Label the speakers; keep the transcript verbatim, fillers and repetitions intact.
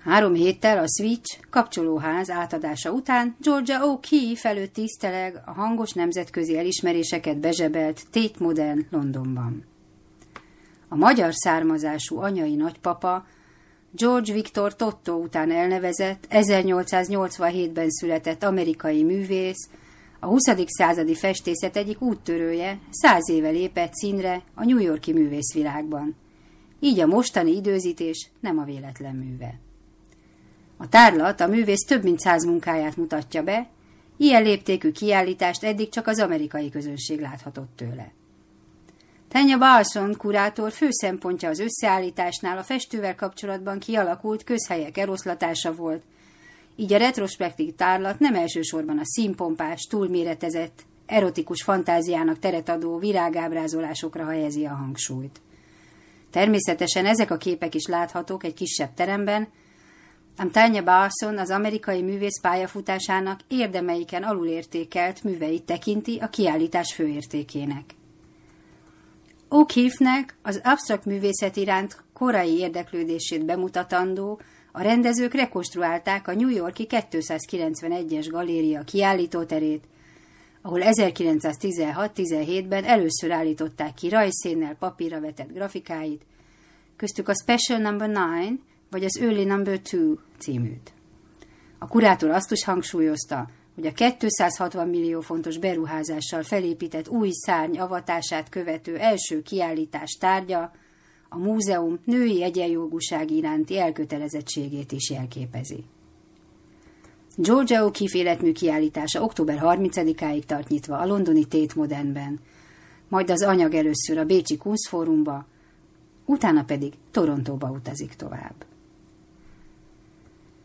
Speaker 1: Három héttel a Switch kapcsolóház átadása után Georgia O'Keeffe előtt tiszteleg a hangos nemzetközi elismeréseket bezsebelt Tate Modern Londonban. A magyar származású anyai nagypapa George Victor Totto után elnevezett, ezernyolcszáznyolcvanhétben született amerikai művész, a huszadik századi festészet egyik úttörője, száz éve lépett színre a New York-i művészvilágban. Így a mostani időzítés nem a véletlen műve. A tárlat a művész több mint száz munkáját mutatja be, ilyen léptékű kiállítást eddig csak az amerikai közönség láthatott tőle. Tanya Balson kurátor fő szempontja az összeállításnál a festővel kapcsolatban kialakult közhelyek eloszlatása volt, így a retrospektív tárlat nem elsősorban a színpompás, túlméretezett, erotikus fantáziának teret adó virágábrázolásokra helyezi a hangsúlyt. Természetesen ezek a képek is láthatók egy kisebb teremben, ám Tanya Balson az amerikai művész pályafutásának érdemeiken alulértékelt műveit tekinti a kiállítás főértékének. O'Keeffe-nek az absztrakt művészet iránt korai érdeklődését bemutatandó, a rendezők rekonstruálták a New York-i kétszázkilencvenegyes galéria kiállítóterét, ahol ezerkilencszáztizenhat-tizenhétben először állították ki rajzszénnel papírra vetett grafikáit, köztük a Special number nine vagy az Early number two címűt. A kurátor azt is hangsúlyozta, hogy a kétszázhatvan millió fontos beruházással felépített új szárny avatását követő első kiállítás tárgya a múzeum női egyenjogúság iránti elkötelezettségét is jelképezi. Georgia O'Keeffe életmű kiállítása október harmincadikáig tart nyitva a londoni Tate Modernben, majd az anyag először a bécsi Kunstfórumba, utána pedig Torontóba utazik tovább.